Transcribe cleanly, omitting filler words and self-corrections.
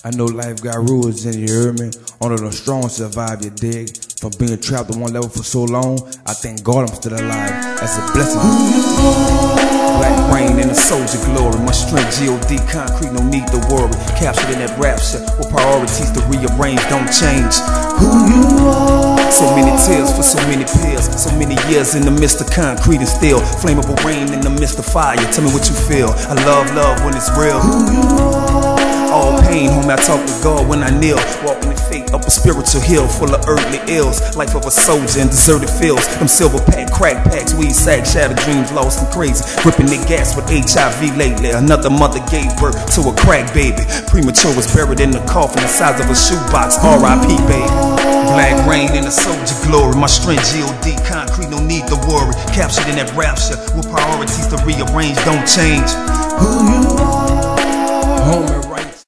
I know life got rules in it, you heard me? Only the strong survive, you dig? From being trapped on one level for so long, I thank God I'm still alive. That's a blessing. Black rain and a soldier glory. My strength, G.O.D. concrete, no need to worry. Captured in that rapture, with priorities to rearrange, don't change who you are. So many tears for so many peers, so many years in the midst of concrete and steel. Flammable rain in the midst of fire, tell me what you feel. I love when it's real. Who you are. All pain, homie, I talk to God when I kneel. Walking in faith up a spiritual hill full of earthly ills. Life of a soldier in deserted fields. Them silver pack, crack packs, weed sack, shattered dreams, lost and crazy. Ripping their gas with HIV lately. Another mother gave birth to a crack baby. Premature was buried in the coffin the size of a shoebox. R.I.P. baby. Black rain and a soldier glory. My strength, G.O.D. concrete, no need to worry. Captured in that rapture with priorities to rearrange, don't change who you are. Homie,